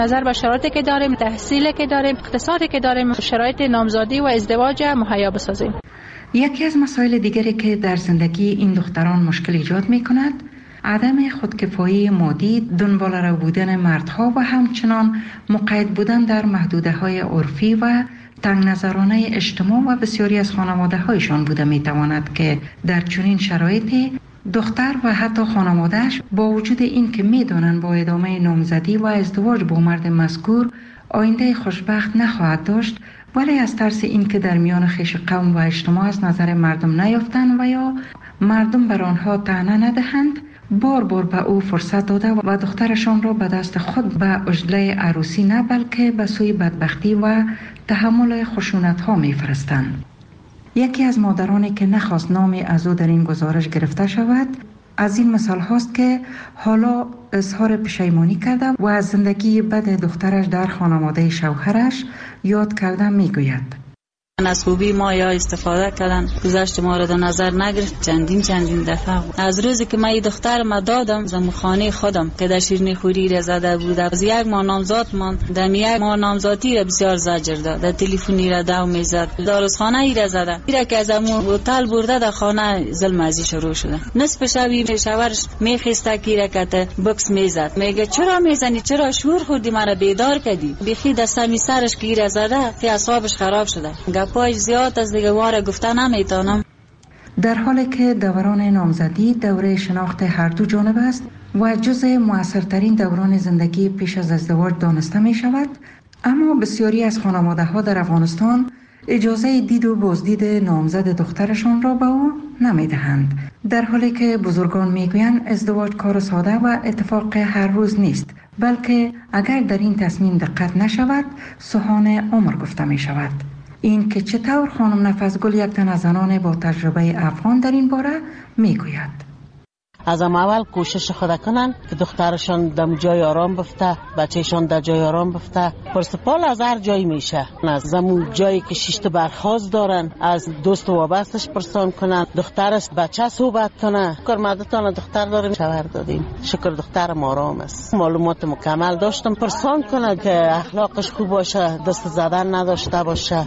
نظر به شرایطی که داریم، تحصیلی که داریم، اقتصادی که داریم، شرایط نامزادی و ازدواج مهیا بسازیم. یکی از مسائل دیگری که در زندگی این دختران مشکل ایجاد می کند عدم خودکفایی مادی، دنبال رو بودن مردها و همچنان مقید بودن در محدوده های عرفی و تنگ نظرانه اجتماع و بسیاری از خانواده هایشان بوده می تواند که در چنین شرایطی دختر و حتی خانوادهش با وجود این که می دانند با ادامه نامزدی و ازدواج با مرد مذکور آینده خوشبخت نخواهد داشت، ولی از ترس این که در میان خویش قوم و اجتماع از نظر مردم نیافتند و یا مردم بر آنها طعنه ندهند، بار بار به او فرصت داده و دخترشان را به دست خود به عجله عروسی نه بلکه به سوی بدبختی و تحمل خشونت ها می فرستند. یکی از مادرانی که نخواست نامی از او در این گزارش گرفته شود از این مثال هاست که حالا اظهار پشیمانی کرده و از زندگی بد دخترش در خانواده شوهرش یاد کرده می گوید: از خوبی ما یا استفاده کردن، گذشت ما را در نظر نگرفت. چندین دفعه از روزی که من این دختر ما دادم زمخانه خودم که در شیرینی خوری را زده بود، از یک ماه نامزاد من در یک ماه نامزادی را بسیار زجر داد، در تلفنی را دو میزد، داروخانه ای را زده، ایرا که از امون هتل برده در خانه ظلم ازی شروع شده. نصف شبی شوهرش میخسته که رکت بکس میزد، میگه چرا میزنی، چرا شور خوردی، مرا بیدار کردی. بخی دستمی سرش که را زده که اعصابش خراب شده، پای زیاد از دیگه واره گفته نمیتونم. در حالی که دوران نامزدی دوره شناخت هر دو جانب است و جزء موثرترین دوران زندگی پیش از ازدواج دانسته می شود، اما بسیاری از خانواده ها در افغانستان اجازه دید و بازدید نامزد دخترشان را به او نمی دهند، در حالی که بزرگان می گویند ازدواج کار ساده و اتفاق هر روز نیست، بلکه اگر در این تصمیم دقت نشود سوهان عمر گفته می شود. این که چطور خانم نفسگل یک تن از زنان با تجربه افغان در این باره میگوید: از اول کوشش خود کنن که دخترشان در جای آرام بفته، بچهشان در جای آرام بفته. پرسپال از هر جایی میشه، از زمون جایی که شیشت برخواست دارن از دوست و وابستش پرسان کنن، دخترش بچه صحبت کنه. کرمدتان دختر داریم، شوهر دادیم، شکر دخترم آرام است. معلومات مکمل داشتم، پرسان کنه که اخلاقش خوب باشه، دست زدن نداشته باشه.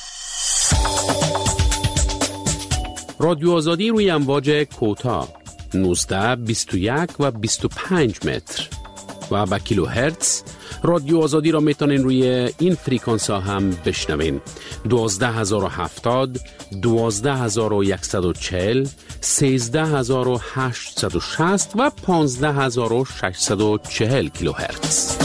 رادیو آزادی روی امواج کوتاه 19, 21 و 25 متر و با کیلو هرتز. رادیو آزادی را میتونین روی این فریکانس ها هم بشنوین: 12070, 12140, 13860 و 15640 کیلو هرتز.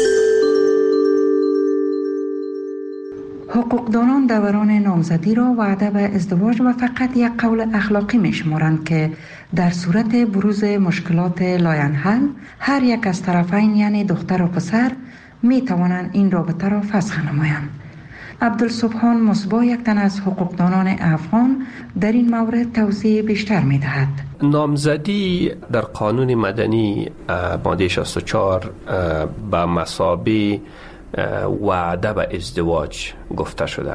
حقوقدانان دوران نامزدی را وعده به ازدواج و فقط یک قول اخلاقی می شمارند که در صورت بروز مشکلات لاینحل هر یک از طرفین یعنی دختر و پسر می توانند این رابطه را فسخ نمایند. عبدالسبحان مصباح یک تن از حقوقدانان افغان در این مورد توضیح بیشتر می دهد. نامزدی در قانون مدنی ماده 64 به مثابه وعده به ازدواج گفته شده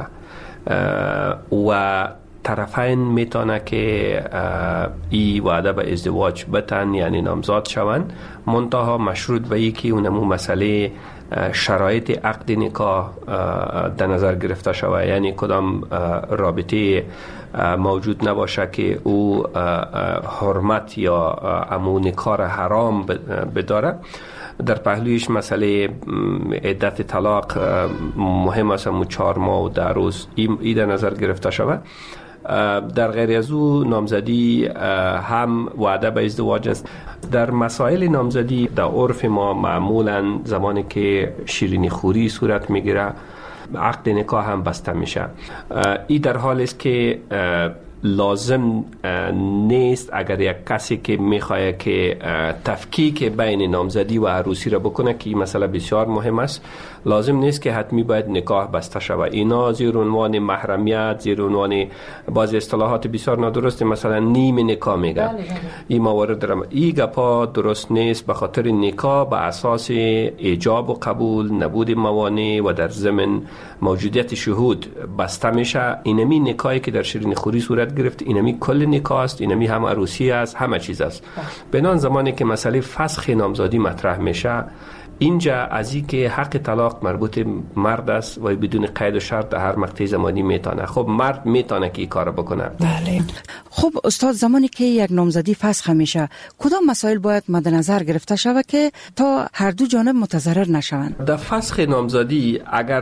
و طرفین میتونه که این وعده به ازدواج بتن یعنی نامزاد شوند، منتها مشروط به یکی اونمو مسئله شرایط عقد نکاح در نظر گرفته شود، یعنی کدام رابطه موجود نباشه که او حرمت یا امو نکاح حرام بداره. در پهلویش مسئله عدت طلاق مهم است، 4 ماه و 10 روز این در نظر گرفته شود. در غیر از او نامزدی هم وعده به ازدواج است. در مسائل نامزدی در عرف ما معمولا زمانی که شیرینی خوری صورت میگیره عقد نکاح هم بسته میشه. این در حال است که لازم نیست اگر یک کسی که میخواد که تفکیک بین نامزدی و عروسی را بکنه که این مسئله بسیار مهم است، لازم نیست که حتمی باید نکاح بسته شود. اینا زیر عنوان محرمیت، زیر عنوان بعضی اصطلاحات بسیار نادرست مثلا نیم نکاح میگه. این موارد درم این گپا درست نیست، به خاطر نکاح به اساس ایجاب و قبول، نبود موانع و در ضمن موجودیت شهود بسته میشه. اینمی نکاحی که در شیرینی خوری صورت گرفت اینمی کل نکاح است، اینمی هم عروسی است، همه چیز است. بنان زمانی که مسئله فسخ نامزدی مطرح میشه اینجا از این که حق طلاق مربوط مرد است و بدون قید و شرط در هر مقطع زمانی میتونه. خب مرد میتونه که این کار بکنه. بله. خب استاد، زمانی که یک نامزدی فسخ میشه کدام مسائل باید مد نظر گرفته شود که تا هر دو جانب متضرر نشوند؟ در فسخ نامزدی اگر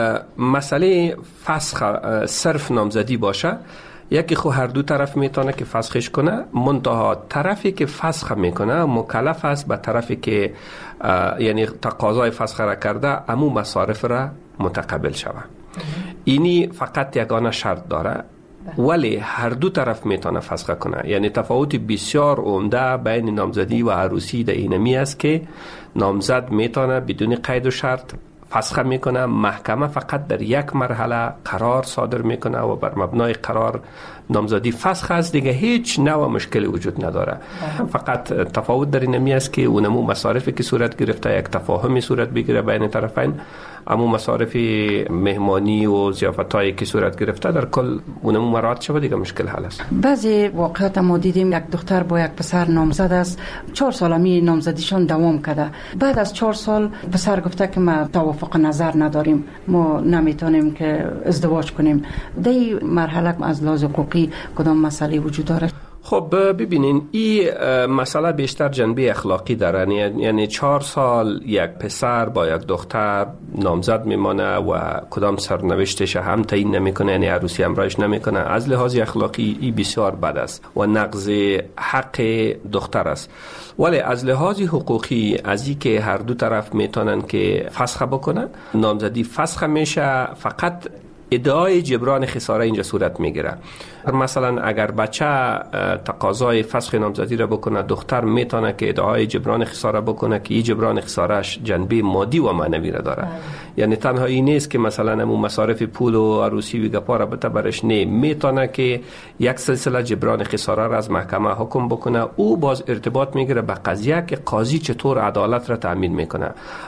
مسئله فسخ صرف نامزدی باشه، یکی خو هر دو طرف میتونه که فسخش کنه، منتها طرفی که فسخ میکنه مکلف است به طرفی که یعنی تقاضای فسخ را کرده امو مصارف را متقبل شود. اینی فقط یگانه شرط داره، ولی هر دو طرف میتونه فسخ کنه. یعنی تفاوت بسیار عمده بین نامزدی و عروسی در اینمی است که نامزد میتونه بدون قید و شرط فسخ میکنه، محکمه فقط در یک مرحله قرار صادر میکنه و بر مبنای قرار نامزدی فسخ است، دیگه هیچ نوع مشکلی وجود نداره. فقط تفاوت در اینمی است که اونمو مصارفی که صورت گرفته یک تفاهمی صورت بگیره بین طرفین، اما مصارف مهمانی و ضیافتایی که صورت گرفته در کل اونمو مراعات شود، دیگه مشکل حل است. بعضی واقعات ما دیدیم یک دختر با یک پسر نامزد است، 4 سال می نامزدیشون دوام کرده، بعد از 4 سال پسر گفته که ما توافق نظر نداریم، ما نمیتونیم که ازدواج کنیم. در مرحله از لحاظ حقوقی کدام مسئله وجود داره؟ خب ببینین، این مسئله بیشتر جنبه اخلاقی داره. یعنی 4 سال یک پسر با یک دختر نامزد میمانه و کدام سرنوشتش هم تعیین نمیکنه، یعنی عروسی همراهش نمیکنه. از لحاظ اخلاقی این بسیار بد است و نقض حق دختر است. ولی از لحاظ حقوقی از این که هر دو طرف میتونن که فسخ بکنن، نامزدی فسخ میشه، فقط ادعای جبران خساره اینجا صورت میگیره. مثلا اگر بچه تقاضای فسخ نامزدی را بکنه، دختر میتونه که ادعای جبران خساره بکنه که این جبران خسارهش جنبه مادی و معنوی را داره. یعنی تنها این نیست که مثلا همون مصارف پول و عروسی و گپا را بته برش، نه، میتونه که یک سلسله جبران خساره را از محکمه حکم بکنه. او باز ارتباط میگیره به قضیه که قاضی چطور عدالت را تامین میکنه.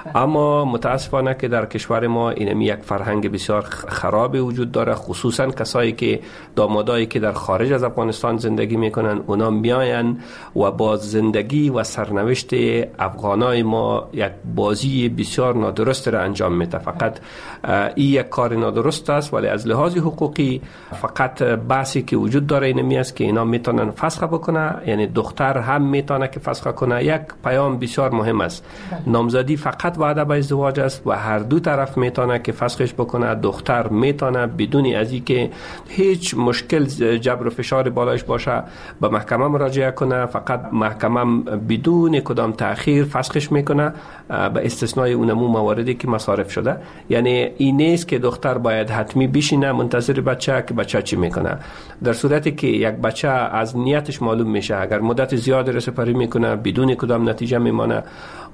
اما متاسفانه که در کشور ما این یک فرهنگ بسیار خراب وجود داره، خصوصا کسایی که دامادایی که در خارج از افغانستان زندگی میکنن، اونا میاین و با زندگی و سرنوشت افغانای ما یک بازی بسیار نادرست را انجام میده. فقط این یک کار نادرست است، ولی از لحاظ حقوقی فقط بحثی که وجود داره اینمی است که اینا میتونن فسخ بکنه، یعنی دختر هم میتونه که فسخ کنه. یک پیام بسیار مهم است، نامزدی فقط وعده به ازدواج است و هر دو طرف میتونه که فسخش بکنه. دختر میتونه بدون از اینکه هیچ مشکل جبر و فشار بالایش باشه به محکمه مراجعه کنه، فقط محکمه بدون کدام تأخیر فسخش میکنه به استثنای اونمو مواردی که مصارف شده. یعنی این نیست که دختر باید حتمی بشینه منتظر بچه که بچه چی میکنه. در صورتی که یک بچه از نیتش معلوم میشه، اگر مدت زیاد رسپری میکنه بدون کدام نتیجه میمانه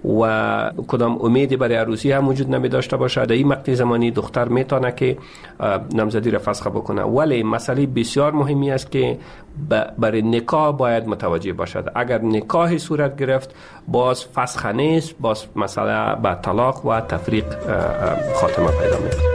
و کدام امیدی برای عروسی هم وجود نمی داشته باشه، در این مقطع زمانی دختر میتونه که نامزدی را فسخ بکنه. ولی مسئله بسیار مهمی است که برای نکاح باید متوجه باشد. اگر نکاح صورت گرفت باز فسخ نیست، باز مسئله به طلاق و تفریق خاتمه پیدا میکنه.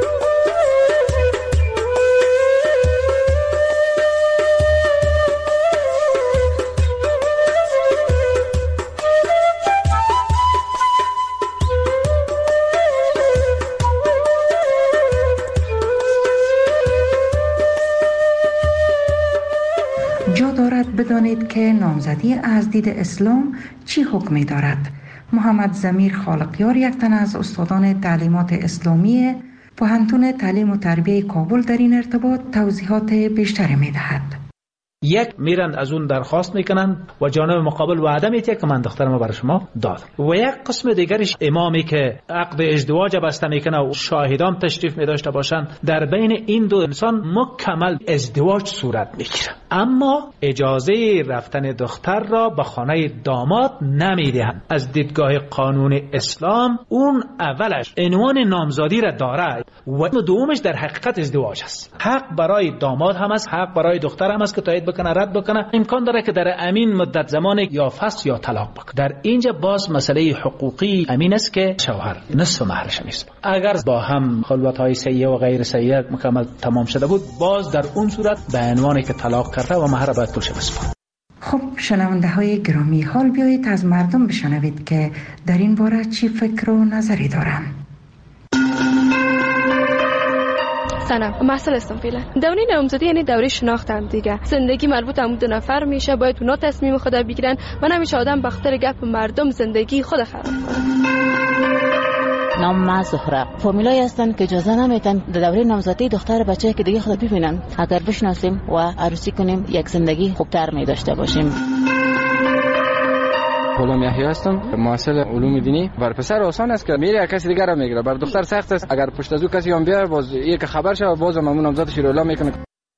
جا دارد بدانید که نامزدی از دید اسلام چی حکمی دارد. محمد ضمیر خالقیار، یک تن از استادان تعلیمات اسلامی پوهنتون تعلیم و تربیه کابل، در این ارتباط توضیحات بیشتری می‌دهد. یک میرن از اون درخواست میکنن و جانب مقابل وعده میده که من دخترمو برای شما دادم، و یک قسم دیگرش امامی که عقد ازدواج بسته میکنه و شاهدان تشریف میداشته باشن، در بین این دو انسان مکمل ازدواج صورت میگیره، اما اجازه رفتن دختر را به خانه داماد نمیدهند. از دیدگاه قانون اسلام اون اولش عنوان نامزادی را داره و دومش در حقیقت ازدواج است. حق برای داماد هم است، حق برای دختر هم است که تایید بکنه، رد بکنه. امکان داره که در امین مدت زمان یا فسخ یا طلاق بکنه. در اینجا باز مسئله حقوقی امین است که شوهر نصف مهرش نیست. اگر با هم خلوت‌های سیئه و غیر سیئه مکمل تمام شده بود، باز در اون صورت به عنوانی که طلاق کرده و مهر باید پولش بسپاره. خب شنونده های گرامی، حال بیایید از مردم بشنوید که در این باره چی فکر و نظری دارند. سلام، محصل هستم فعلا. دوره نامزدی یعنی دوره شناختن دیگه. زندگی مربوط به دو نفر میشه، باید اونا تصمیم خود بگیرن و نمیشه آدم به خاطر گپ مردم زندگی خود خراب کنه. نام ما زهره. فامیلایی هستن که اجازه نمیدن در دوره نامزدی دختر بچه که دیگه خود ببینن. اگر بشناسیم و عروسی کنیم یک زندگی خوبتر می داشته باشیم. غلام یحیی هستم، محصل علوم دینی. بر پسر آسان است که میره کسی دیگر رو میگیره، بر دختر سخت است. اگر پشت از او کسی هم بیاد باز یک خبر شه باز هم نامزدش رو اعلام میکنه.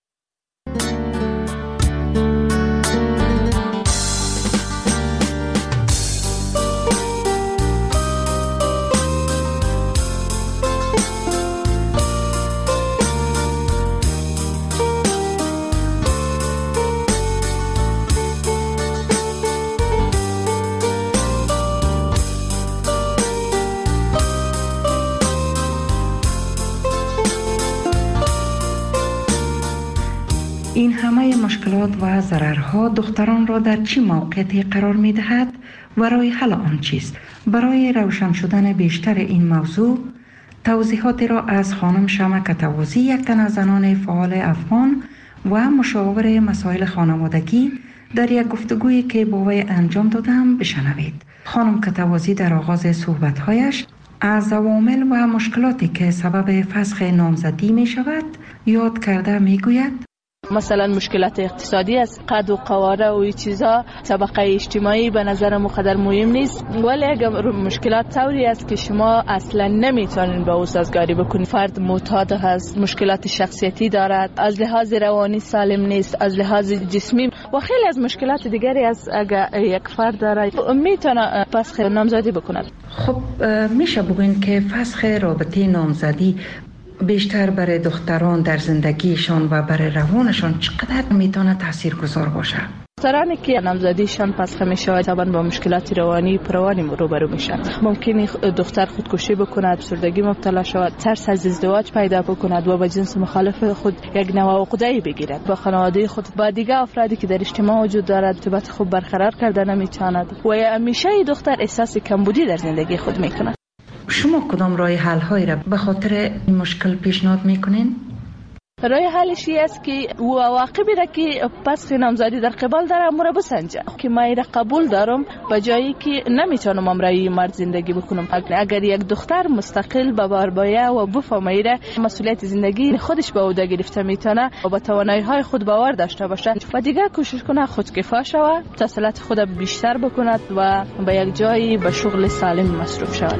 این همه مشکلات و ضررها دختران را در چه موقعیتی قرار می دهد و راه حل آن چیست؟ برای روشن شدن بیشتر این موضوع توضیحاتی را از خانم شمع کتوازی، یک تن از زنان فعال افغان و مشاور مسائل خانوادگی، در یک گفتگویی که با وی انجام دادم بشنوید. خانم کتوازی در آغاز صحبت‌هایش از عوامل و مشکلاتی که سبب فسخ نامزدی می شود یاد کرده می گوید: مثلا مشکلات اقتصادی است، قد و قواره و چیزا، طبقه اجتماعی به نظر مقدر مهم نیست، ولی اگر مشکلات طوری است که شما اصلا نمیتونین با او سازگاری بکنید. فرد معتاد هست، مشکلات شخصیتی دارد، از لحاظ روانی سالم نیست، از لحاظ جسمی و خیلی از مشکلات دیگری است. اگر یک فرد داره میتونه فسخ نامزدی بکند. خب میشه بگوین که فسخ رابطه نامزدی بیشتر برای دختران در زندگیشان و برای روانشان چقدر میتونه تاثیرگذار باشه؟ دخترانی که نامزدیشان فسخ میشه طبعا با مشکلات روانی روبرو میشن. ممکنه دختر خودکشی بکند، افسردگی مبتلا شود، ترس از ازدواج پیدا بکند و با جنس مخالف خود یک نوع عقده‌ای بگیرد. با خانواده خود، با دیگر افرادی که در اجتماع وجود دارد ارتباط خوب برقرار کرده نمیتواند و همیشه دختر احساس کمبودی در زندگی خود میکند. شما کدام راه حل هایی را به خاطر این مشکل پیشنهاد میکنین؟ راه حلش است که او عواقبی را که فسخ نامزدی در قبال داره امور بسنجه که من را قبول دارم به جایی که نمیتونم امرای مرد زندگی بکنم. اگر یک دختر مستقل به بار باید و بفهمه مسئولیت زندگی خودش به عهده گرفته میتونه و با توانایی های خود باور داشته باشه و دیگه کوشش کنه خودکفا شود، تحصیلات خود بیشتر بکند و به یک جایی به شغل سالم مصروف شود.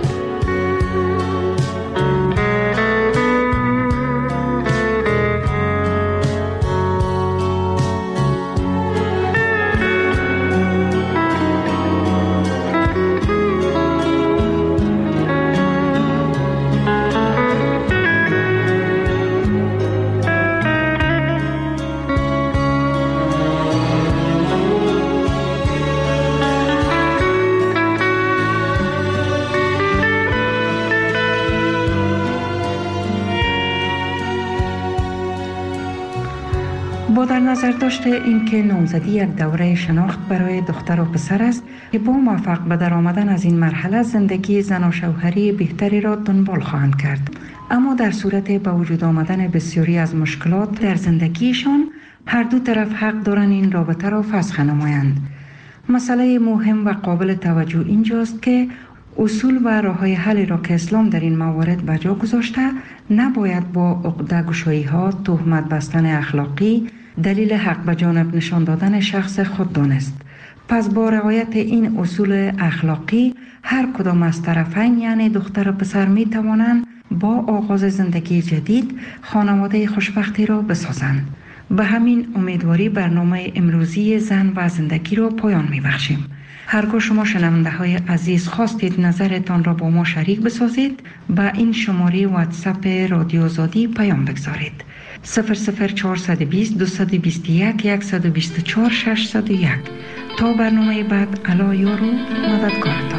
با در نظر داشته اینکه نامزدی یک دوره شناخت برای دختر و پسر است که با موفق به در آمدن از این مرحله زندگی زن و شوهری بهتری را دنبال خواهند کرد، اما در صورت به وجود آمدن بسیاری از مشکلات در زندگیشان هر دو طرف حق دارند این رابطه را فسخ نمایند. مسئله مهم و قابل توجه اینجاست که اصول و راه‌های حل را که اسلام در این موارد به جا گذاشته نباید با عقده‌گشایی‌ها، تهمت بستن اخلاقی دلیل حق به جانب نشان دادن شخص خود دانست. پس با رعایت این اصول اخلاقی هر کدام از طرفین یعنی دختر و پسر می توانند با آغاز زندگی جدید خانواده خوشبختی را بسازند. به همین امیدواری برنامه امروزی زن و زندگی را پایان می بخشیم. هرگاه شما شنونده های عزیز خواستید نظرتان را با ما شریک بسازید، با این شماره واتساپ رادیو آزادی پیام بگذارید: 00420 221 124 601. تا برنامه بعد، الا یارو مددکارتان.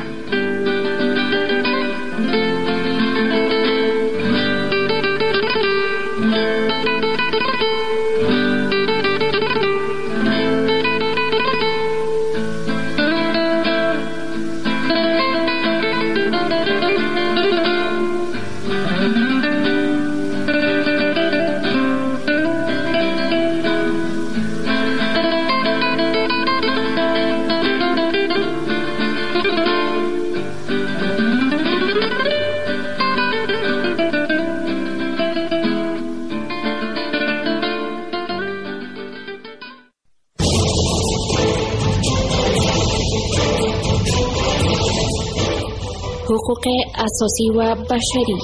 حقوق اساسی و بشری.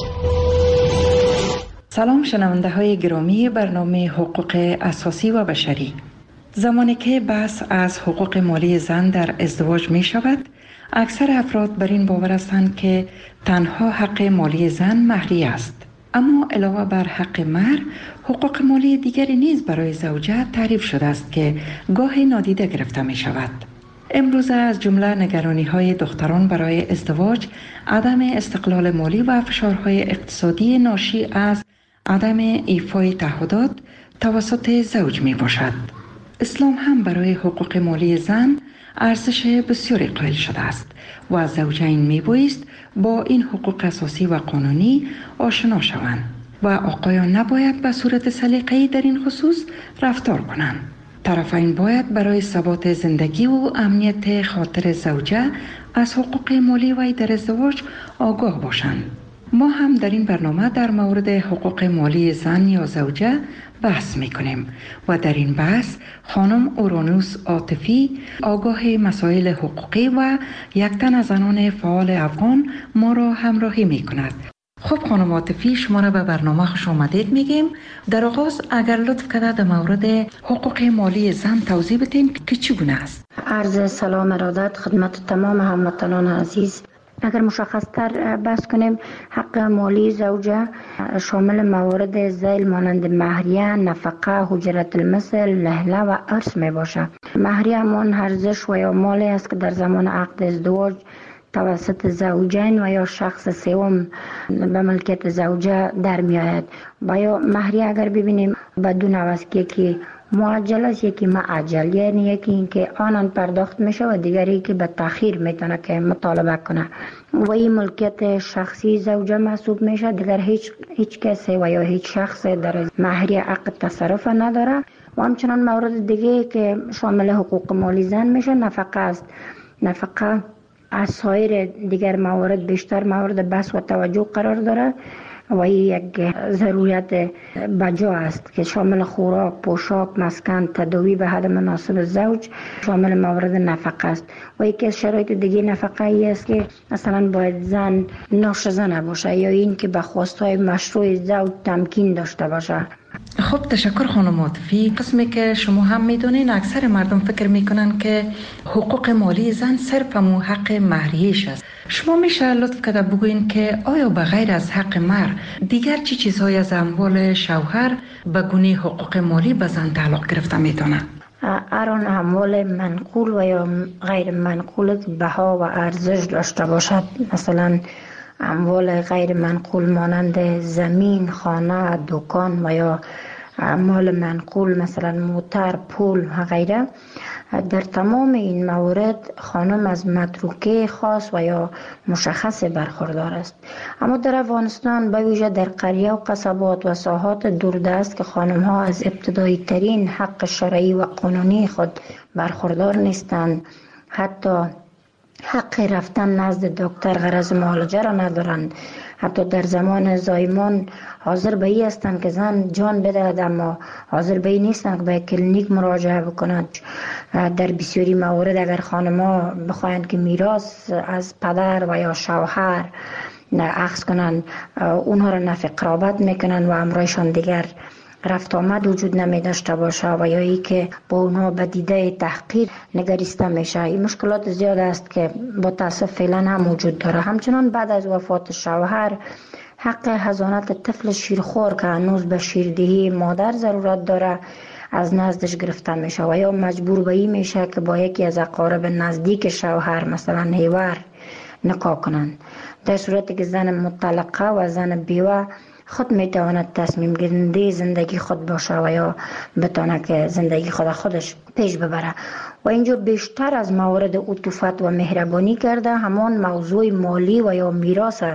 سلام شنونده های گرامی برنامه حقوق اساسی و بشری. زمانی که بحث از حقوق مالی زن در ازدواج می شود، اکثر افراد بر این باور هستند که تنها حق مالی زن مهریه است. اما علاوه بر حق مهر، حقوق مالی دیگری نیز برای زوجه تعریف شده است که گاهی نادیده گرفته می شود. امروزه از جمله نگرانی های دختران برای ازدواج، عدم استقلال مالی و فشارهای اقتصادی ناشی از عدم ایفای تعهدات توسط زوج می باشد. اسلام هم برای حقوق مالی زن ارزش بسیاری قائل شده است و زوجین می بایست با این حقوق اساسی و قانونی آشنا شوند و آقایان نباید به صورت سلیقه‌ای در این خصوص رفتار کنند. طرفین باید برای ثبات زندگی و امنیت خاطر زوجه از حقوق مالی و در ازدواج آگاه باشند. ما هم در این برنامه در مورد حقوق مالی زن یا زوجه بحث میکنیم و در این بحث خانم اورانوس عاطفی، آگاه مسائل حقوقی و یک تن از زنان فعال افغان ما را همراهی میکند. خب خانم عاطفی، شما را به برنامه خوش آمدید میگیم. در آغاز اگر لطف کنید در مورد حقوق مالی زن توضیح بدین که چگونه است. عرض سلام ارادت خدمت تمام هموطنان عزیز. اگر مشخص تر بحث کنیم، حق مالی زوجه شامل موارد ذیل مانند مهریه، نفقه، حجرت المثل، لهله و ارث می باشه. مهریه همان ارزش و یا مالی است که در زمان عقد ازدواج توسط زوجین و یا شخص سوم به ملکیت زوجه در می آید. و یا مهریه اگر ببینیم بدون عوض که معجل است، یکی معجل، یعنی یکی اینکه آنان پرداخت میشه و دیگری که به تاخیر میتونه که مطالبه کنه و این ملکیت شخصی زوجه محسوب میشه. دیگر هیچ کسی و یا هیچ شخص در مهریه عقد تصرف نداره. و همچنان مورد دیگه که شامل حقوق مالی زن میشه نفقه است. نفقه از سایر دیگر موارد بیشتر مورد بحث و توجه قرار داره و این یک ضرورت بجا است که شامل خوراک، پوشاک، مسکن، تداوی به حد مناسب زوج شامل موارد نفقه است. و یکی از شرایط دیگه نفقه ای است که مثلا باید زن ناشزه نباشه یا این که به خواستهای مشروع زوج تمکین داشته باشه. خب تشکر خانم عاطفی. قسمی که شما هم میدونین اکثر مردم فکر میکنن که حقوق مالی زن صرف همون حق مهریه‌اش است. شما میشه لطف کرده بگوین که آیا به غیر از حق مهر دیگر چی چیزهای از اموال شوهر به گونه حقوق مالی به زن تعلق گرفته میتونه؟ آن اموال منقول و یا غیر منقول بها و ارزش داشته باشد. مثلا اموال غیر منقول مانند زمین، خانه، دکان و یا اموال منقول مثلا موتر، پول و غیره. در تمام این موارد خانم از متروکه خاص و یا مشخص برخوردار است. اما در افغانستان به ویژه در قریه و قصبات و ساحات دوردست که خانم ها از ابتدایی ترین حق شرعی و قانونی خود برخوردار نیستند، حتی حق رفتن نزد دکتر غرض معالجه را ندارند. حتی در زمان زایمان حاضر به این هستند که زن جان بدهد اما حاضر به این نیستند که به کلینیک مراجعه بکنند. در بسیاری موارد اگر خانم‌ها بخواهند که میراث از پدر و یا شوهر اخذ کنند، اونها را نفی قرابت میکنند و امرایشان دیگر رفت آمد وجود نمی داشته باشه و یا ای که با اونها به دیده تحقیر نگریسته میشه. این مشکلات زیاد است که با تاسف فعلا هم وجود داره. همچنان بعد از وفات شوهر حق حضانت طفل شیرخوار که هنوز به شیردهی مادر ضرورت داره از نزدش گرفته میشه و یا مجبور به این میشه که با یکی از اقارب نزدیک شوهر مثلا هیور نکاح کنند. در صورتی که زن مطلقه و زن بیوه خود میتواند تصمیم گیرنده زندگی خود باشه و یا بتونه که زندگی خودش پیش ببره. و اینجا بیشتر از موارد عطوفت و مهربانی کرده همان موضوع مالی و یا میراث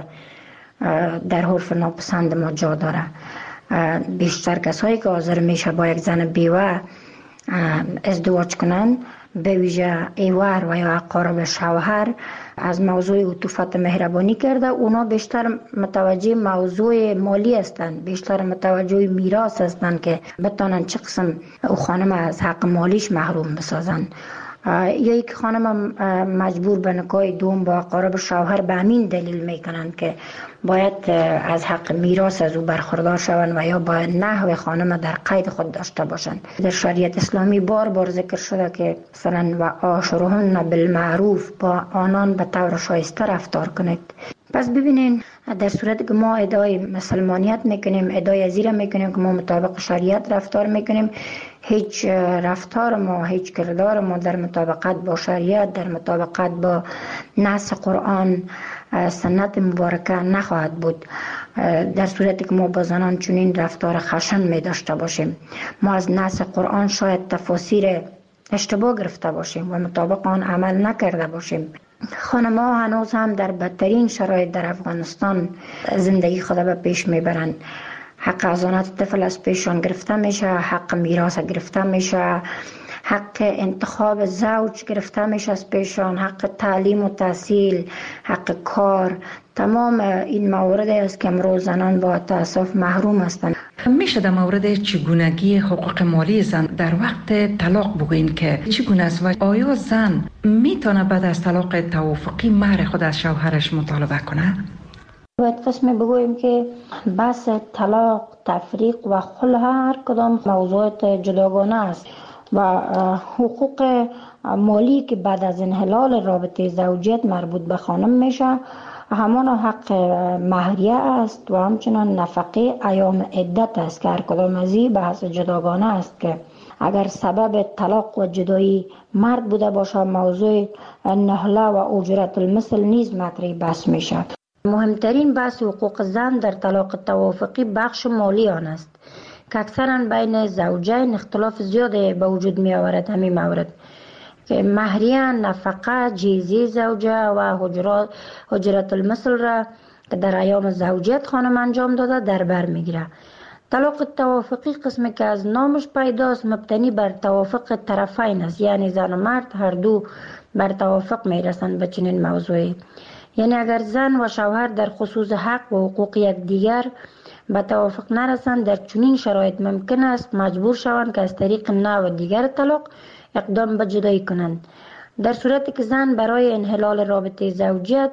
در حرف ناپسند ما جا داره. بیشتر کسایی که حاضر میشه با یک زن بیوه ازدواج کنن، به ویژه ایوار و یا اقارب شوهر، از موضوع عطوفت مهربانی کرده. اونا بیشتر متوجه موضوع مالی هستند، بیشتر متوجه میراث هستند که بتونن چه قسم او خانم از حق مالیش محروم بسازن. یا یک خانم مجبور به نکاح دوم با اقارب شوهر به همین دلیل میکنند که باید از حق میراث از او برخوردار شوند و یا باید نحو خانم در قید خود داشته باشند. در شریعت اسلامی بار بار ذکر شده که مثلا و عاشرهن بالمعروف، با آنان به طور شایسته رفتار کنید. پس ببینین در صورتی که ما ادعای مسلمانیت میکنیم، ادعای ازیره میکنیم که ما مطابق شریعت رفتار میکنیم، هیچ رفتار ما، هیچ کردار ما در مطابقت با شریعت، در مطابقت با نص قرآن سنت مبارکه نخواهد بود. در صورتی که ما با زنان چنین رفتار خشن می داشته باشیم، ما از نص قرآن شاید تفاسیر اشتباه گرفته باشیم و مطابق آن عمل نکرده باشیم. خانم‌ها هنوز هم در بدترین شرایط در افغانستان زندگی خود به پیش میبرند. حق حضانت طفل از پیشان گرفته میشه، حق میراث گرفته میشه، حق انتخاب زوج گرفته میشه از پیشان، حق تعلیم و تحصیل، حق کار. تمام این موارد است که امروز زنان با تأسف محروم هستند. میشه در مورد چگونگی حقوق مالی زن در وقت طلاق بگوین که چگونه است و آیا زن میتونه بعد از طلاق توافقی مهر خود از شوهرش مطالبه کنه؟ باید قسم بگوییم که بحث طلاق، تفریق و خلع هر کدام موضوعات جداگانه است و حقوق مالی که بعد از انحلال رابطه زوجیت مربوط به خانم میشه همان حق مهریه است و همچنان نفقه ایام عدت است که هر کدام از این بحث جداگانه است که اگر سبب طلاق و جدایی مرد بوده باشه موضوع نهله و اجرت المثل نیز مطرح بحث میشه. مهمترین بحث حقوق زن در طلاق توافقی بخش مالی آن است که اکثرا بین زوجین اختلاف زیاد به وجود می آورد. همین مورد که مهریه، نفقه، جیزی زوجه و حجرت المثل را که در ایام زوجیت خانم انجام داده در بر میگیره. طلاق توافقی قسمی که از نامش پیداست مبتنی بر توافق طرفین است، یعنی زن و مرد هر دو بر توافق میرسند به چنین موضوعی. یعنی اگر زن و شوهر در خصوص حق و حقوق یکدیگر به توافق نرسند، در چنین شرایط ممکن است مجبور شوند که از طریق نوع دیگر طلاق اقدام به جدایی کنند. در صورتی که زن برای انحلال رابطه زوجیت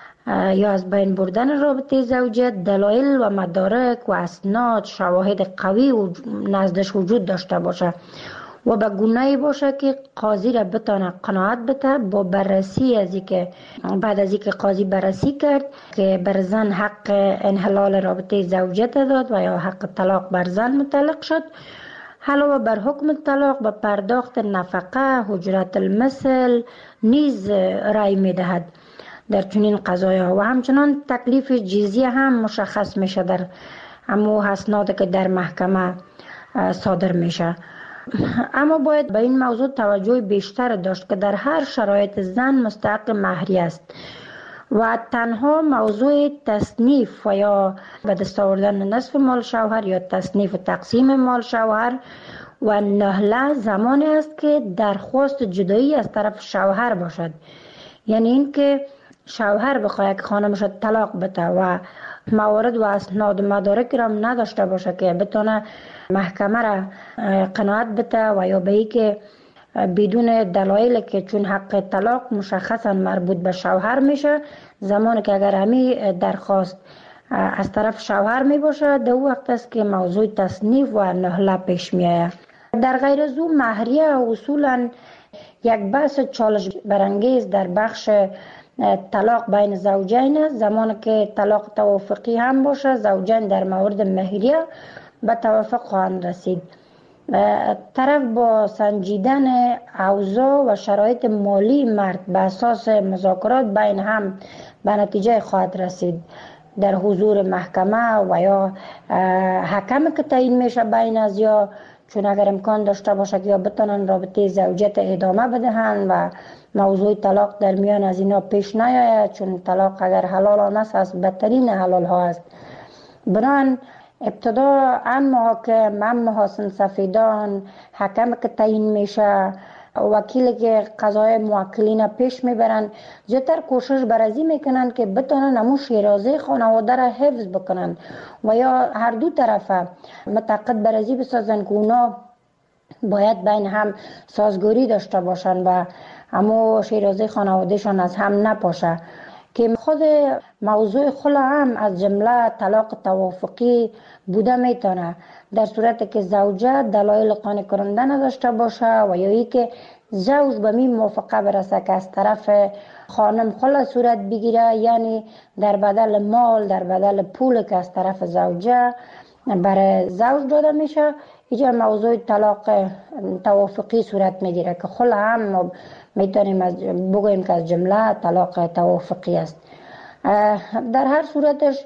یا از بین بردن رابطه زوجیت دلایل و مدارک و اسناد شواهد قوی و نزدش وجود داشته باشه و به گونه‌ای باشه که قاضی را بتونه قناعت بده با بررسی از اینکه بعد از اینکه قاضی بررسی کرد که بر زن حق انحلال رابطه زوجیت داد و یا حق طلاق بر زن متعلق شد، علاوه بر حکم طلاق به پرداخت نفقه، حجرت المثل نیز رأی میدهد در چنین قضایا و همچنان تکلیف جزیه هم مشخص میشه در امو اسناد که در محکمه صادر میشه. اما باید به این موضوع توجه بیشتر داشت که در هر شرایط زن مستحق مهریه است و تنها موضوع تصنیف و یا به دست آوردن نصف مال شوهر یا تصنیف و تقسیم مال شوهر و نهله زمانی است که درخواست جدایی از طرف شوهر باشد. یعنی این که شوهر بخواهد که خانمش طلاق بده و موارد و اسناد مدارک را نداشته باشه که بتونه محکمه را قناعت بده و یا به ای که بدون دلایل که چون حق طلاق مشخصا مربوط به شوهر میشه، زمانی که اگر همی درخواست از طرف شوهر می باشه در وقت است که موضوع تصنیف و نهله پیش می آید. در غیر از او مهریه اصولا یک بحث چالش برانگیز در بخش طلاق بین زوجین است. زمانی که طلاق توافقی هم باشه زوجین در مورد مهریه به توافق خواهند رسید. طرف با سنجیدن اوضاع و شرایط مالی مرد به اساس مذاکرات بین هم به نتیجه خواهد رسید در حضور محکمه و یا حکم که تعیین میشه بین از یا چون اگر امکان داشته باشه که یا بتونن رابطه زوجیت ادامه بدهند و موضوع طلاق در میان از اینا پیش نیاید، چون طلاق اگر حلال آنست از بدترین حلال ها است. بنان ابتدا ان محاکم، ان محاسن سفیدان، حکم که تعیین میشه، وکیلی که قضای موکلین پیش میبرن، زیادتر کوشش برازی میکنن که بتونن همون شیرازه خانواده را حفظ بکنن و یا هر دو طرفه متعاقد برازی بسازن که اونا باید بین هم سازگاری داشته باشن و همو شیرازه خانوادهشان از هم نپاشه که خود موضوع خلا هم از جمله طلاق توافقی بوده میتونه در صورتی که زوجه دلایل قانع کننده نداشته باشه و یا ای که زوج به می موافقه برسه که از طرف خانم خلا صورت بگیره، یعنی در بدل مال، در بدل پول که از طرف زوجه برای زوج داده میشه، اینجا موضوع طلاق توافقی صورت میگیره که خلا هم میتونیم بگوییم که از جمله طلاق توافقی است. در هر صورتش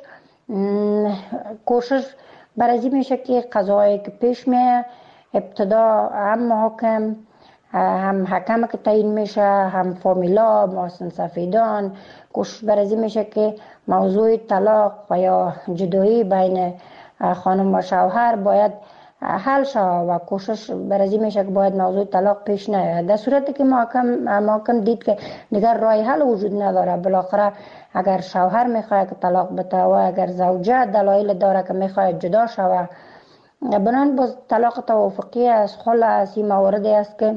کوشش برای میشه که قضایی که پیش میه ابتدا هم محاکم، هم حکم که تعیین میشه، هم فامیلا، محسن سفیدان، کوشش برای میشه که موضوع طلاق و یا جدایی بین خانم و شوهر باید حل شود و کوشش برای میشه که باید موضوع طلاق پیش نیاد. در صورتی که محکم دید که دیگر راه حل وجود نداره، بالاخره اگر شوهر میخواد که طلاق بده و اگر زوجه دلایل داره که میخواد جدا شود، بنان باز طلاق توافقی از خلا از این مواردی است که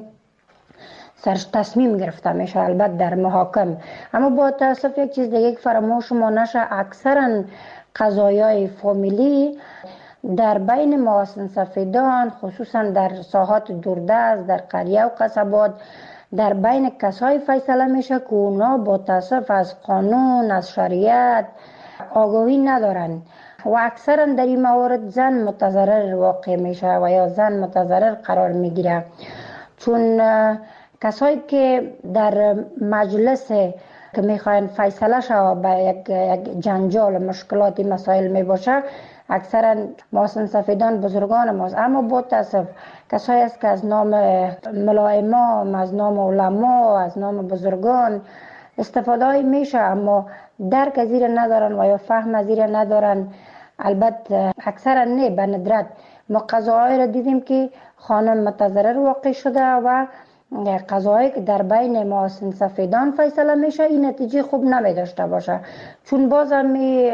سرش تصمیم گرفته میشه، البته در محاکم. اما با تاسف یک چیز دیگه فراموش ما نشه، اکثرا قضایای فامیلی در بین محسن سفیدان، خصوصا در ساحات دوردست، در قریه و قصبات، در بین کسای فیصله میشه که اونا با تاسف از قانون، از شریعت آگاهی ندارن و اکثرا در این موارد زن متضرر واقع میشه و یا زن متضرر قرار میگیره، چون کسایی که در مجلس که میخواین فیصله شود به یک جنجال مشکلاتی مسائل میباشه، اکثرا محسن سفیدان بزرگان ماست. اما با تاسف کسایی است که از نام ملائمام، از نام علما، از نام بزرگان استفاده میشه اما درک از این ندارن و یا فهم از این ندارن. البته اکثرا نه، به ندرت ما قضاهای را دیدیم که خانم متضرر واقع شده و قضایی که در بین محسن سفیدان فیصله میشه این نتیجه خوب نمی داشته باشه، چون باز هم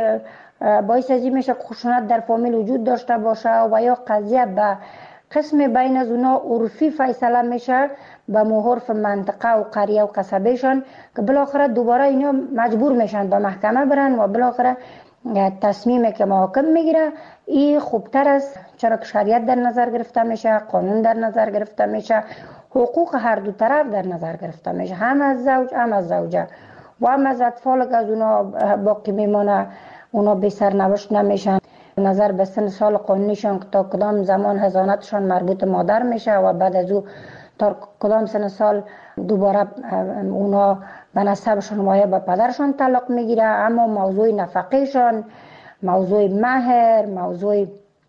باعث ازی میشه خشونت در فامیل وجود داشته باشه و یا قضیه به قسم بین از اونا عرفی فیصله میشه به محرف منطقه و قریه و قصبهشان که بالاخره دوباره اینا مجبور میشن به محکمه برن و بالاخره تصمیمی که محاکم میگیره این خوبتر است، چرا که شریعت در نظر گرفته میشه، قانون در نظر گرفته میشه، حقوق هر دو طرف در نظر گرفته میشه، هم از زوج هم از زوجه و هم از اطفال که از اونا باقی میمونه، اونا بی سرنوشت نمیشن. نظر به سن سال قانونیشان که تا کدام زمان حضانتشان مربوط مادر میشه و بعد از او تا کدام سن سال دوباره اونا به نسبشان و یا به پدرشان تعلق میگیره. اما موضوع نفقهشان، موضوع مهر، موضوع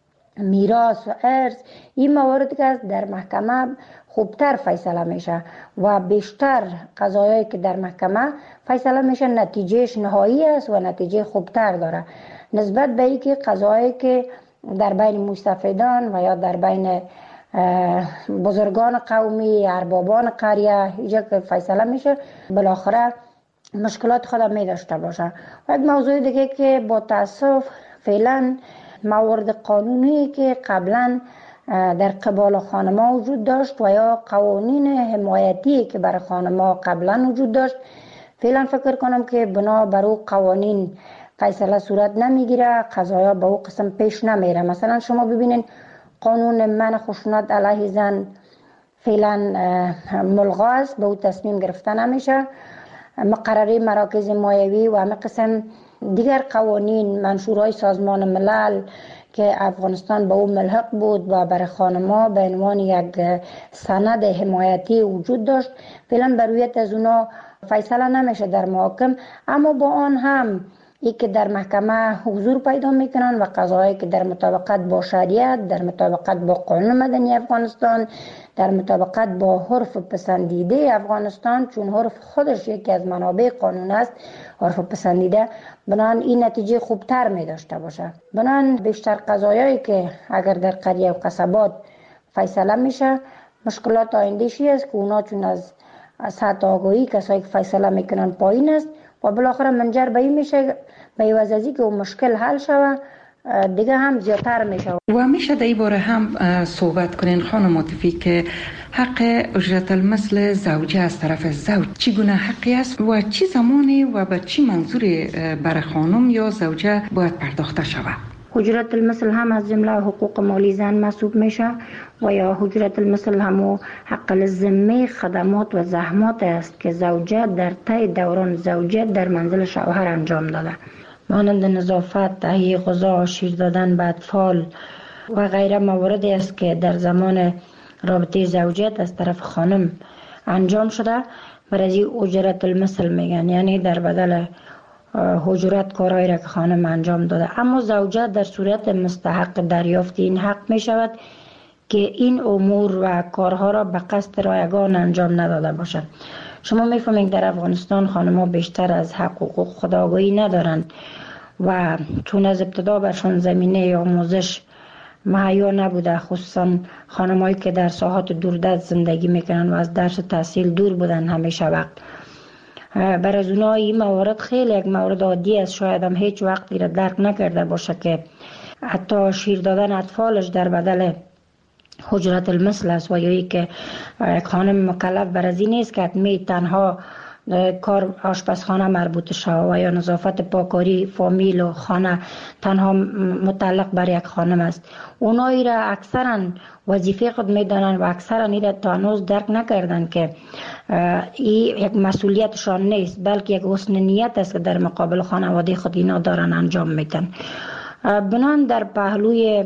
میراث و ارث، این موارد که در محکمه خوبتر فیصله میشه و بیشتر قضایایی که در محکمه فیصله میشه نتیجهش نهایی است و نتیجه خوبتر داره نسبت به اینکه قضایایی که در بین مستفیدان و یا در بین بزرگان قومی، اربابان قریه اینجا که فیصله میشه بالاخره مشکلات خود می داشته باشه. و یک موضوع دیگه که با تاسف فعلا موارد قانونی که قبلا در قبال خانما وجود داشت و یا قوانین حمایتی که برای خانما قبلا وجود داشت، فعلا فکر کنم که بنا بر او قوانین فیصله صورت نمیگیره، قضایا به او قسم پیش نمیره. مثلا شما ببینین قانون منع خشونت علیه زن فعلا ملغا است، به او تصمیم گرفته نمیشه. مقرره مراکز مایوی و همه قسم دیگر قوانین منشورهای سازمان ملل که افغانستان به او ملحق بود و برای خانما به عنوان یک سند حمایتی وجود داشت، فعلا بر رویت از اونا فیصله نمیشه در محاکم. اما با آن هم ای که در محکمه حضور پیدا میکنن و قضایی که در مطابقت با شریعت، در مطابقت با قانون مدنی افغانستان، در مطابقت با حرف پسندیده افغانستان، چون حرف خودش یکی از منابع قانون است، حرف پسندیده، بنان این نتیجه خوبتر می داشته باشه. بنان بیشتر قضایایی که اگر در قریه و قصبات فیصله میشه، مشکلات آینده‌شی است که اونا چون از سطح آگاهی کسایی که فیصله میکنن پایین است و بالاخره منجر به این میشه به عوض از اینکه اون مشکل حل شود دیگه هم زیادتر میشه. و میشه در این باره هم صحبت کنین خانم عاطفی که حق اجرت المثل زوجه از طرف زوج چگونه حقی است و چی زمانی و به چی منظوری برای خانم یا زوجه باید پرداخته شود؟ اجرت المثل هم از جمله حقوق مالی زن محسوب میشه و یا اجرت المثل هم حق الذمه خدمات و زحمات است که زوجه در طی دوران زوجیت در منزل شوهر انجام داده، مانند نظافت، تهیه غذا، شیر دادن به اطفال و غیره مواردی است که در زمان رابطه زوجیت از طرف خانم انجام شده. برای اجرت المثل میگن، یعنی در بدل اجرت کارهایی را که خانم انجام داده. اما زوجه در صورت مستحق دریافت این حق می شود که این امور و کارها را به قصد رایگان انجام نداده باشد. شما میفهمید در افغانستان خانم‌ها بیشتر از حق و حقوق خودآگاهی ندارند و چون از ابتدا برشان زمینه آموزش مهیا نبوده، خصوصا خانم‌هایی که در ساحات دوردست زندگی میکنن و از درس و تحصیل دور بودن همیشه وقت. برای از اونها این موارد خیلی یک مورد عادی است، شاید هم هیچ وقتی را درک نکرده باشه که حتی شیر دادن اطفالش در بدل اجرت المثل است و یا ای که خانم مکلف بر از این نیست که حتمی تنها کار آشپزخانه مربوط شود و یا نظافت پاکاری فامیل و خانه تنها متعلق بر یک خانم است. اونایی را اکثرا وظیفه خود میدانند و اکثرا این را تا هنوز درک نکردند که این یک مسئولیتشان نیست، بلکه یک حسن نیت است که در مقابل خانواده خود اینا دارن انجام میدن. بنان در پهلوی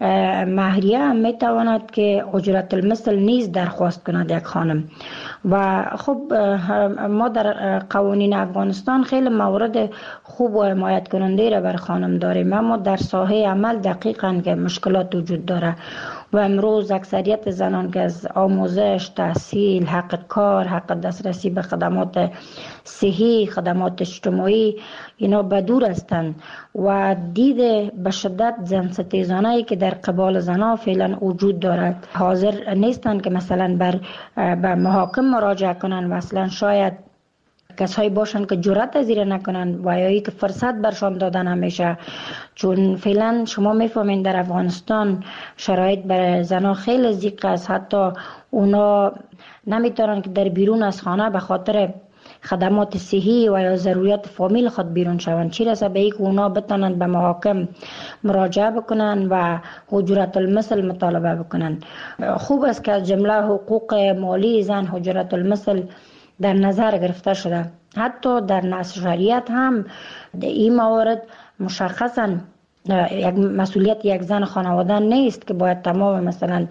مهریه هم میتواند که اجرت المثل نیز درخواست کند یک خانم. و خب ما در قوانین افغانستان خیلی موارد خوب و حمایت کننده را بر خانم داریم، اما در ساحه عمل دقیقاً که مشکلات وجود داره و امروز اکثریت زنان که از آموزش، تحصیل، حق کار، حق دسترسی به خدمات صحی، خدمات اجتماعی اینا بدور هستند و دید به شدت زن ستیزانه‌ای که در قبال زنها فعلا وجود دارد حاضر نیستند که مثلا به محاکم مراجعه کنند و اصلا شاید کسایی باشند که جرأت از این نکنند و یا که فرصت برشان دادن همیشه. چون فعلا شما میفهمین در افغانستان شرایط برای زنها خیلی ضیق است، حتی اونا نمیتونن که در بیرون از خانه به خاطر خدمات صحی و یا ضروریات فامیل خود بیرون شوند، چی رسه به اینکه اونا بتونن به محاکم مراجعه بکنن و اجرت المثل مطالبه بکنن. خوب است که از جمله حقوق مالی زن اجرت المثل در نظر گرفته شده. حتی در نص شریعت هم این موارد مشخصا یک مسئولیت یک زن خانواده نیست که باید تمام مثلا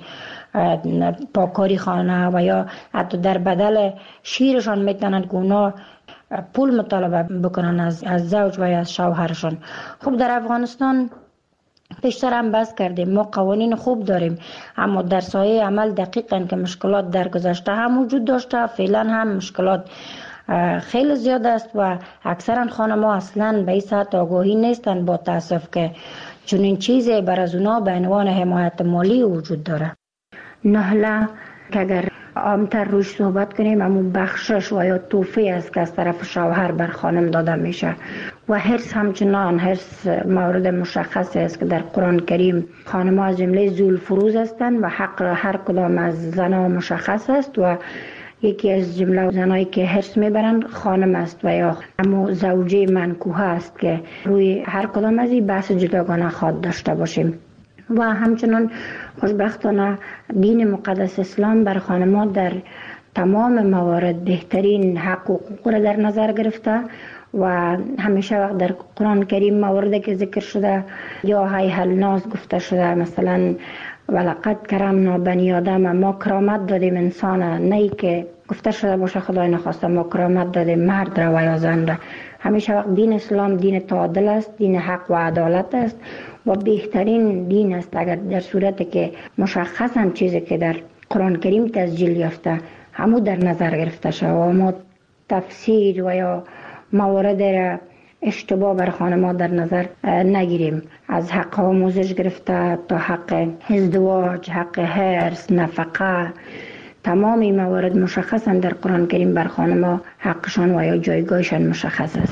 پاکاری خانه و یا حتی در بدل شیرشان میتونند که اونا پول مطالبه بکنن از زوج و یا از شوهرشان. خب در افغانستان پیشتر هم بحث کردیم، ما قوانین خوب داریم، اما در سایه عمل دقیقاً که مشکلات در گذشته هم وجود داشته، فعلا هم مشکلات خیلی زیاد است و اکثرا خانم‌ها اصلاً به این سطح آگاهی نیستند با تاسف که چنین چیزی بر از اونا به عنوان حمایت مالی وجود داره. نهله که اگر عامتر روش صحبت کنیم همون بخشش و یا توفی است که از طرف شوهر بر خانم داده میشه و حرص همچنان حرص مورد مشخصی است که در قرآن کریم خانم‌ها از جمله ذوالفروض هستند و حق هر کدام از زنها مشخص است و یکی از جمله زنایی که حرص میبرند خانم است و یا همون زوجه منکوحه است که روی هر کدام از این بحث جداگانه خواهد داشته باشیم. و همچنان خوشبختانه دین مقدس اسلام بر خانم‌ها در تمام موارد بهترین حق و حقوق را در نظر گرفته و همیشه وقت در قرآن کریم مواردی که ذکر شده یا هیهل ناز گفته شده، مثلا ولقد کرمنا بنی آدم، ما کرامت دادیم انسان، نه که گفته شده باشه خدای نخواسته ما کرامت دادیم مرد را و یا زن را. همیشه وقت دین اسلام دین تعادل است، دین حق و عدالت است و بهترین دین است اگر در صورتی که مشخصا چیزی که در قرآن کریم تسجیل یافته همو در نظر گرفته شد و ما تفسیر و یا موارد را اشتباه بر خانم‌ها در نظر نگیریم، از حق آموزش گرفته تا حق ازدواج، حق حرص، نفقه، تمام این موارد مشخصا در قرآن کریم بر خانم‌ها حقشان و یا جایگاهشان مشخص است.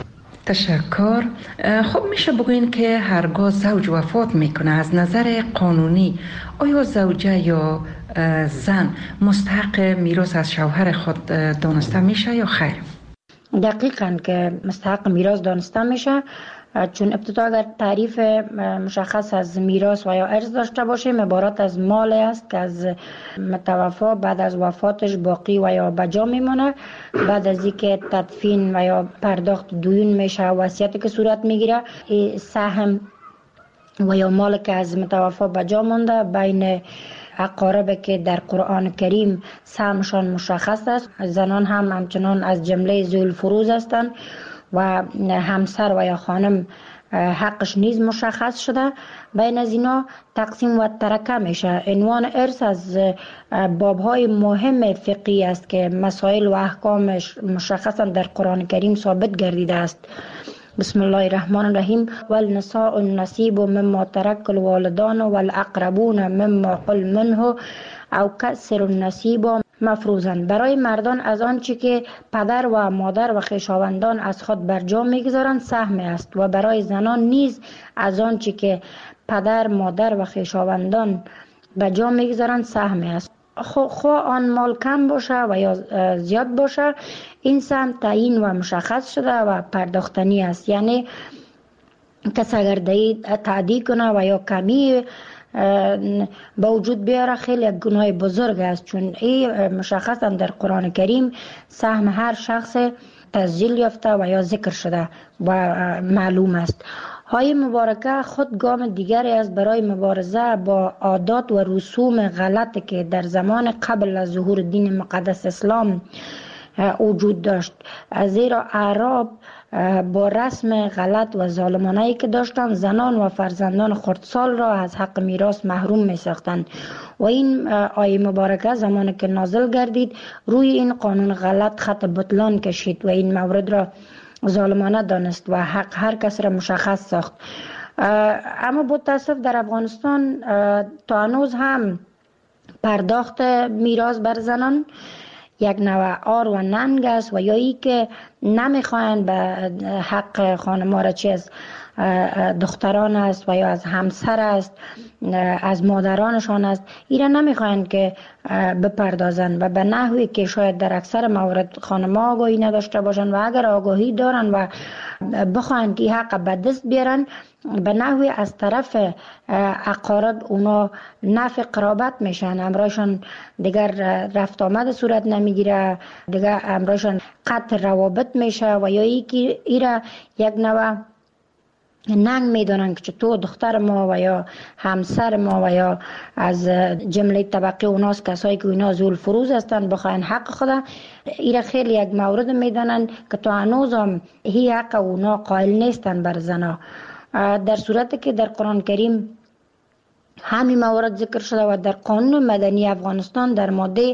تشکر. خب میشه بگوین که هرگاه زوج وفات میکنه از نظر قانونی آیا زوجه یا زن مستحق میراث از شوهر خود دانسته میشه یا خیر؟ دقیقاً که مستحق میراث دانسته میشه، چون ابتدا اگر تعریف مشخص از میراث و یا ارث داشته باشیم عبارت از مال است که از متوفا بعد از وفاتش باقی و یا بجا میمونه، بعد از اینکه تدفین و یا پرداخت دیون میشه وصیتی که صورت میگیره، سهم و یا مال که از متوفا بجا مونده بین اقارب که در قرآن کریم سهمشان مشخص است. زنان هم همچنان از جمله ذوی الفروض هستند و همسر و یا خانم حقش نیز مشخص شده. بین از اینا تقسیم و ترکه میشه. عنوان ارث از بابهای مهم فقهی است که مسائل و احکامش مشخصا در قرآن کریم ثابت گردیده است. بسم الله الرحمن الرحیم. والنساء النصیب مما ترک الوالدان والاقربون مما قل منه او کسر النصیب مفروضاً. برای مردان از آنچه که پدر و مادر و خویشاوندان از خود بر جا میگذارند سهم است و برای زنان نیز از آنچه که پدر مادر و خویشاوندان بر جا میگذارند سهم است. خواه آن مال کم باشه و یا زیاد باشه، این سهم تعیین و مشخص شده و پرداختنی است. یعنی کس اگر تعدی کنه و یا کمی با وجود بیاره خیلی یک گناه بزرگ است، چون این مشخصا در قرآن کریم سهم هر شخص تسجیل یافته و یا ذکر شده و معلوم است. های مبارکه خود گام دیگری است برای مبارزه با عادات و رسوم غلط که در زمان قبل از ظهور دین مقدس اسلام وجود داشت، زیرا اعراب با رسم غلط و ظالمانه‌ای که داشتند زنان و فرزندان خردسال را از حق میراث محروم می ساختند و این آیه مبارکه زمانی که نازل گردید روی این قانون غلط خط بطلان کشید و این مورد را ظالمانه دانست و حق هر کس را مشخص ساخت. اما با تاسف در افغانستان تا هنوز هم پرداخت میراث بر زنان یک نوع آر و ننگ است و یا ای که نمیخواین به حق خانم‌ها را چه از دختران است و یا از همسر است از مادرانشان است ایره نمیخواین که بپردازن و به نحوی که شاید در اکثر موارد خانم‌ها آگاهی نداشته باشن و اگر آگاهی دارن و بخواین که حق به دست بیارن به نحوی از طرف اقارب اونا نفع قرابت میشن، امرایشان دیگر رفت آمد صورت نمیگیره، دیگر امرایشان قطع روابط میشه و یا یکی ایره یک نوع ننگ میدونن که تو دختر ما و یا همسر ما و یا از جمله طبقه اوناست کسایی که اینا ذو الفروض هستن بخواین حق خدا ایره خیلی یک مورد میدونن که تو هنوز هم هی حق اونا قائل نیستن بر زنا، در صورتی که در قرآن کریم همین موارد ذکر شده و در قانون مدنی افغانستان در ماده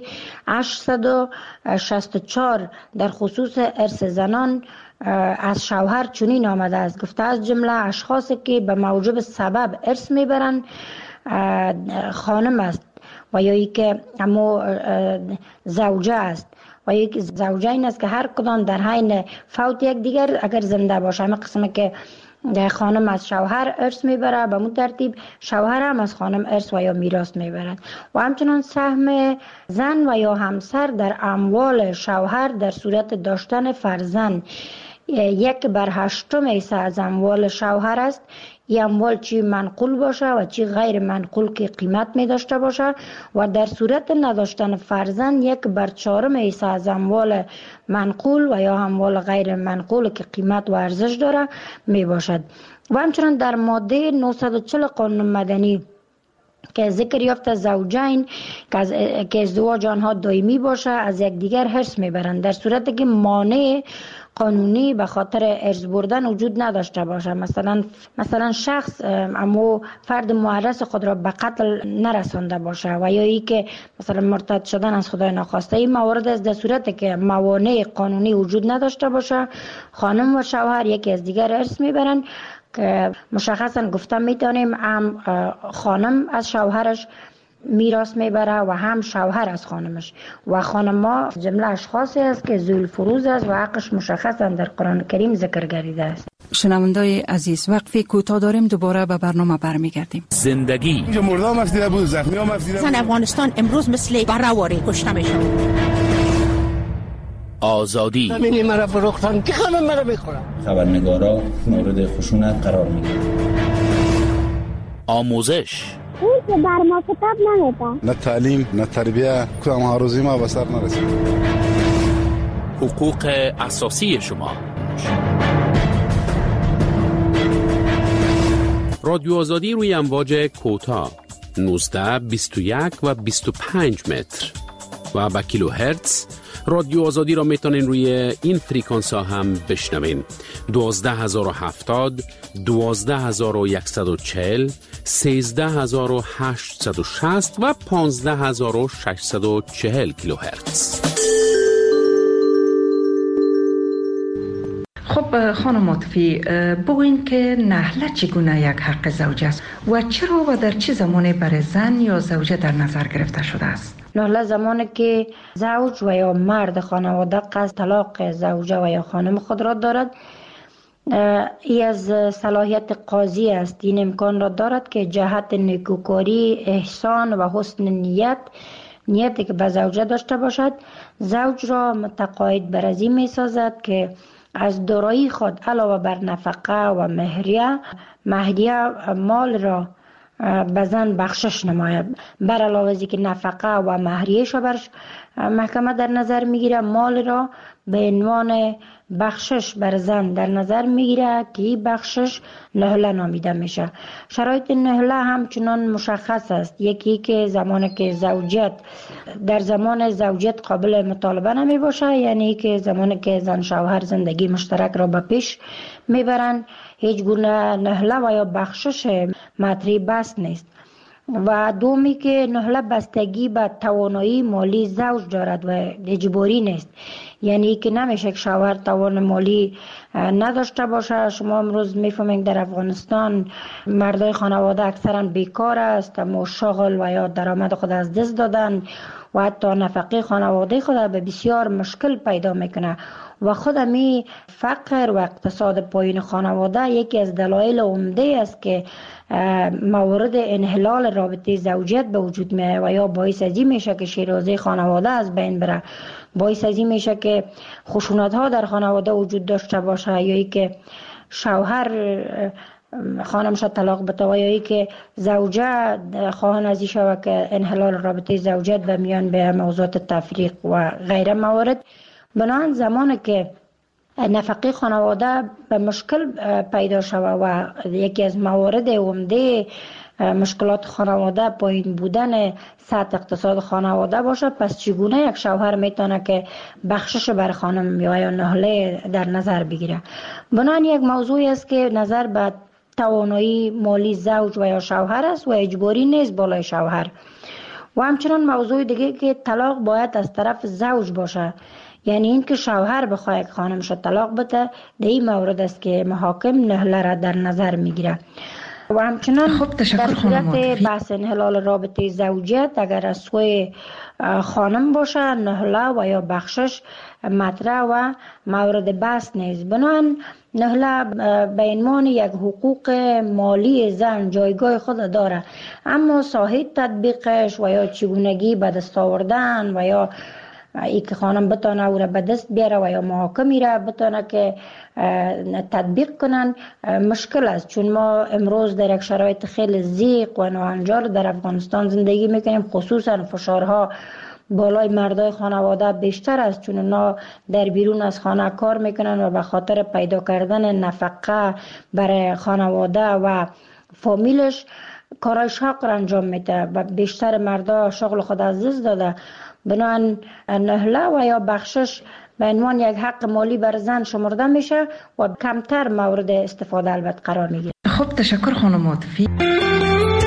864 در خصوص ارث زنان از شوهر چنین آمده است، گفته از جمله اشخاصی که به موجب سبب ارث میبرند خانم است و یا ای که اما زوجه است و یک زوجه این است که هر کدام در حین فوت یک دیگر اگر زنده باشه، همه قسمه که خانم از شوهر ارث میبره به اون ترتیب شوهر هم از خانم ارث و یا میراث میبرند و همچنان سهم زن و یا همسر در اموال شوهر در صورت داشتن فرزند 1/8 حصه از اموال شوهر است. این اموال چی منقول باشه و چی غیر منقول که قیمت می داشته باشه و در صورت نداشتن فرزند 1/4 حصه از اموال منقول و یا اموال غیر منقول که قیمت و ارزش داره می باشد. و همچنان در ماده 940 قانون مدنی که ذکر یافته زوجین که ازدواج آنها دائمی باشه از یکدیگر حرص میبرند در صورتی که مانع قانونی به خاطر ارث بردن وجود نداشته باشه، مثلا شخص اما فرد معرض خود را به قتل نرسانده باشه و یا ای که مثلا مرتد شدن از خدای ناخواسته. این موارد است در صورتی که موانع قانونی وجود نداشته باشه خانم و شوهر یکی از دیگر ارث میبرند که مشخصا گفتم میتونیم خانم از شوهرش میراث میبره و هم شوهر از خانمش. و خانم‌ها جمله اشخاصی است که ذوالفروز فروز است و حقش مشخصا در قرآن کریم ذکر گردیده است. شنوندای عزیز، وقفی کوتاه داریم، دوباره به برنامه برمیگردیم. زندگی اینجا مردم افسیده بود، زخمی هم افسیده بود. افغانستان امروز مثل برهواری کشته میشه. آزادی همینی مرا فروختن که خانم مرا بخورم. خبرنگارا مورد خشونت قرار میگیرن. آموزش اون که بر ما کتاب نمیده، نه تعلیم نه تربیه، کدام هاروزی ما به سر نرسید. حقوق اساسی شما. رادیو آزادی روی امواج کوتاه 19 21 و 25 متر و با کیلو هرتز. رادیو آزادی را میتونین روی این فریکانس ها هم بشنوین. 12070 12140 13860 و 15640 کیلو هرتز. خب خانم عاطفی، بگوین که نهله چگونه یک حق زوجه است و چرا و در چه زمانی برای زن یا زوجه در نظر گرفته شده است؟ نهله زمانی که زوج و یا مرد خانواده قصد طلاق زوجه و یا خانم خود را دارد، ای از صلاحیت قاضی است. این امکان را دارد که جهت نیکوکاری، احسان و حسن نیتی که به زوجه داشته باشد، زوج را متقاعد بر از این می سازد که از دارایی خود علاوه بر نفقه و مهریه مال را به زن بخشش نماید. بر علاوه از که نفقه و مهریه‌اش را بر محکمه در نظر میگیره، مال را به عنوان بخشش بر زن در نظر میگیره که این بخشش نهله نامیده میشه. شرایط نهله همچنان مشخص است. یکی که زمانی که در زمان زوجیت قابل مطالبه نمی باشه، یعنی که زمانی که زن شوهر زندگی مشترک را به پیش میبرند، هیچ گونه نهله و یا بخشش مطرح بس نیست. و دومی که نهله بستگی به توانایی مالی زوج دارد و اجباری نیست، یعنی که نمیشه که شوهر توان مالی نداشته باشه. شما امروز میفهمید در افغانستان مردای خانواده اکثرا بیکار است، اما شغل و یا درآمد خود از دست دادن و حتی نفقه خانواده خود به بسیار مشکل پیدا میکنه. و خود می فقر و اقتصاد پایین خانواده یکی از دلایل عمده است که موارد انحلال رابطه زوجیت به وجود میاد و یا باعث ازی میشه که شیرازه خانواده از بین بره، باعث ازی میشه که خشونت ها در خانواده وجود داشته باشه، یا ای که شوهر خانمش طلاق بده و یا ای که زوجه خواهان ازی شود که انحلال رابطه زوجیت به میان به موضوعات تفریق و غیره موارد. بنابراین زمانی که نفقه خانواده به مشکل پیدا شود و یکی از موارد عمده مشکلات خانواده پایین بودن سطح اقتصاد خانواده باشه، پس چگونه یک شوهر میتونه که بخشش بر خانم یا نهله در نظر بگیره؟ بنابراین یک موضوعی است که نظر به توانایی مالی زوج و یا شوهر است و اجباری نیست بالای شوهر. و همچنان موضوع دیگه که طلاق باید از طرف زوج باشه، یعنی این که شوهر بخواه یک خانمش طلاق بده، در این مورد است که محاکم نهله را در نظر میگیره. و همچنان در صورت بحث انحلال رابطه زوجیت اگر از سوی خانم باشه، نهله و یا بخشش مطرح و مورد بحث نیست. بنابراین نهله به عنوان یک حقوق مالی زن جایگاه خود داره، اما ساحه تطبیقش و یا چگونگی به دست آوردن و یا ای که خانم بتانه او را به دست بیاره و یا محاکمی را بتانه که تطبیق کنن مشکل است، چون ما امروز در یک شرایط خیلی ضیق و ناهنجار در افغانستان زندگی میکنیم. خصوصا فشارها بالای مردای خانواده بیشتر است، چون اونا در بیرون از خانه کار میکنن و به خاطر پیدا کردن نفقه برای خانواده و فامیلش کارای شاق را انجام میده و بیشتر مردا شغل خود از دست داده. بنابراین نهله و یا بخشش به عنوان یک حق مالی بر زن شمرده میشه و کمتر مورد استفاده البته قرار میگیره. خب تشکر خانم عاطفی.